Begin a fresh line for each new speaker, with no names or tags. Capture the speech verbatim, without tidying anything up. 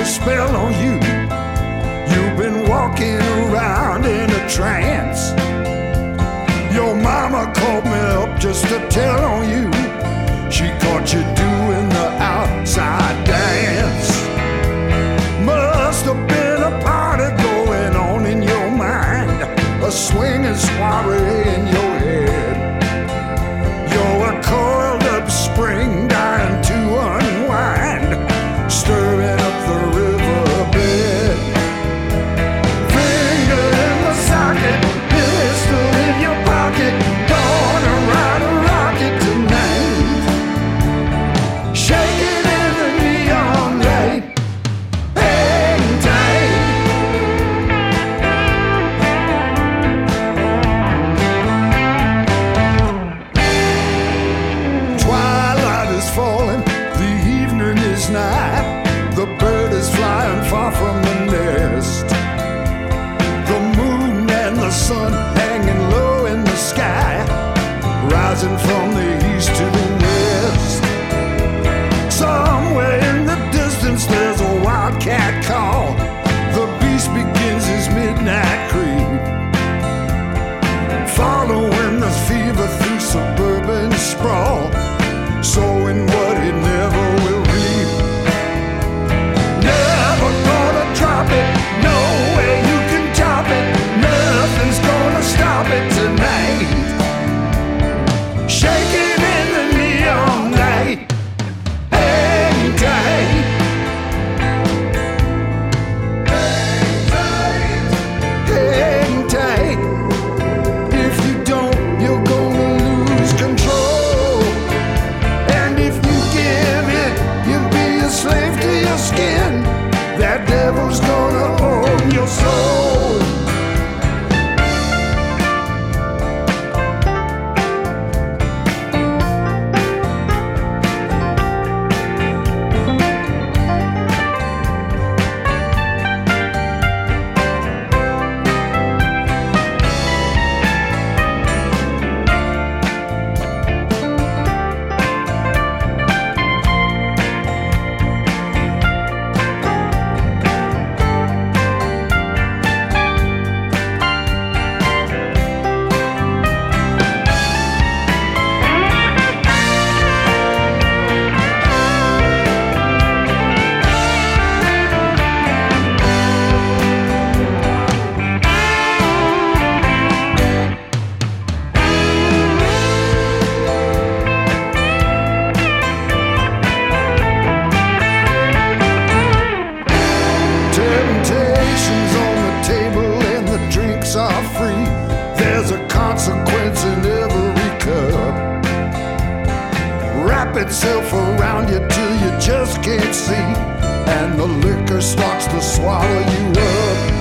a spell on you. You've been walking around in a trance. Your mama called me up just to tell on you. She caught you doing the outside dance. Must have been a party going on in your mind, a swinging soiree in your head. You're a coiled up spring dying to unwind, stirring up the riverbed. Finger in the socket, pistol in your pocket, gonna ride a rocket tonight. Shaking in the neon light, hang tight. Twilight is falling, the evening is nigh. The bird is flying far from the nest. The moon and the sun hanging low in the sky, rising from the east to the west. Somewhere in the distance there's a wildcat call. The beast begins his midnight creep, following the fever through suburban sprawl, sowing what he never will reap. Never gonna drop it, no way you can top it. Nothing's gonna stop it tonight. Shaking in the neon light, hang tight. Hang tight. If you don't, you're gonna lose control. And if you give in, you'll be a slave to your skin. That devil's gonna own your soul. Temptations on the table and the drinks are free. There's a consequence in every cup. Wrap itself around you till you just can't see, and the liquor starts to swallow you up.